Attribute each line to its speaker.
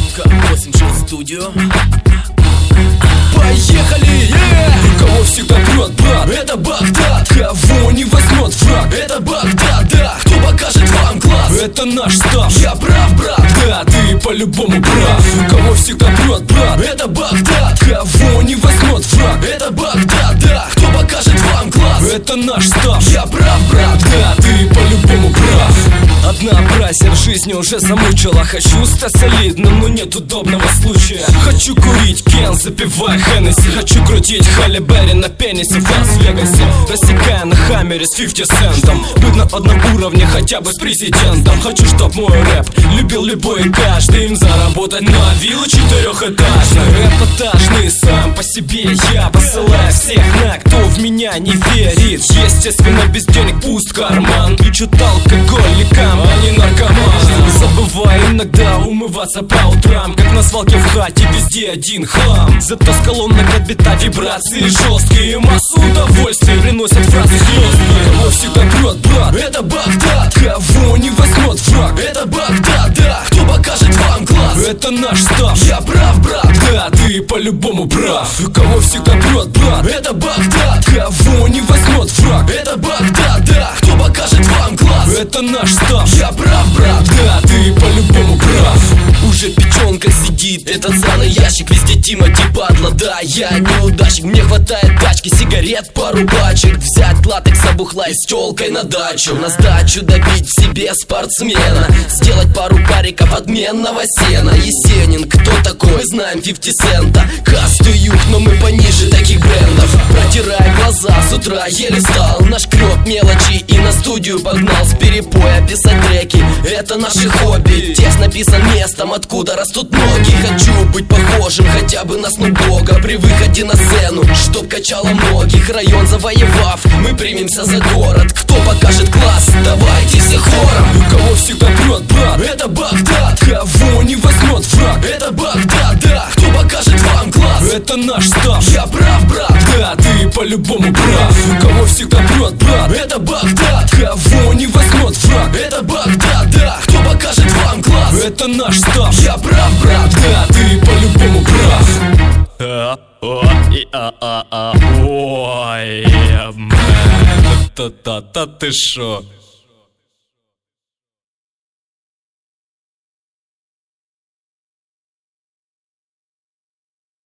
Speaker 1: К86 студио.
Speaker 2: Поехали! Кого всегда прет, брат, это Багдад. Кого не возьмет враг, это Багдад, да. Кто покажет вам класс, это наш став. Я прав, брат, да, ты по-любому прав. Кого всегда прет, брат, это Багдад. Кого не возьмет враг, это Багдад, да. Кто покажет вам класс, это наш став. Я прав, брат, да, ты по-любому прав. Однообразие в жизни уже замучило. Хочу стать солидным, но нет удобного случая. Хочу курить кен, запивая Хеннесси. Хочу крутить Халли Берри на пенисе в Лас-Вегасе, рассекая на хаммере с 50 центом. Быть на одном уровне хотя бы с президентом. Хочу, чтоб мой рэп любил любой и каждый. Им заработать на виллу четырехэтажной. Рэп-этажный сам по себе я посылаю всех на кто в меня не верит. Естественно, без денег пуст карман. Ключут алкоголикам, а не наркоман. Забываю иногда умываться по утрам, как на свалке в хате, везде один хлам. Зато с колонок отбита вибрации жесткие. Массу удовольствия приносят фразы хлесткие. Кого всегда прет, брат, это Багдад. Кого не возьмет враг, это Багдад, да. Кто покажет вам класс, это наш став. Я прав, брат, да, ты по-любому прав. Кого всегда прет, брат, это Багдад. Кого не возьмет враг, это Багдад, да. Кто покажет вам класс, это наш став. Я прав, брат, да, ты по-любому прав. Уже печенка сидит, этот сраный ящик. Везде Тимати, падла, да, я неудачник. Мне хватает тачки, сигарет, пару пачек. Взять латекса, бухла и с тёлкой на дачу. На сдачу добить в себе спортсмена. Сделать пару париков отменного сена. Есенин, кто такой? Знаем 50 цента. Касту юг, но мы пониже таких брендов. Протирая глаза, с утра еле встал. Наш крёп мелочи и на студию погнал. С перепоя писать треки, это наше хобби. Текст написан местом, откуда растут ноги. Хочу быть похожим хотя бы на Snoop Dogg при выходе на сцену, чтоб качало многих. Район завоевав, мы примемся за город. Кто покажет класс, давайте все хором. У кого всегда прет, брат, это Багдад. Кого не возьмет враг, это Багдад, да. Кто покажет вам класс, это наш став. Я прав, брат, да, ты по-любому прав. У кого всегда прет, брат, это Багдад. Кого не возьмет враг, это Багдад, да. Кто покажет вам класс, это наш став. Я прав, брат, да, ты по-любому прав.
Speaker 3: Ой, мэн, та ты шо?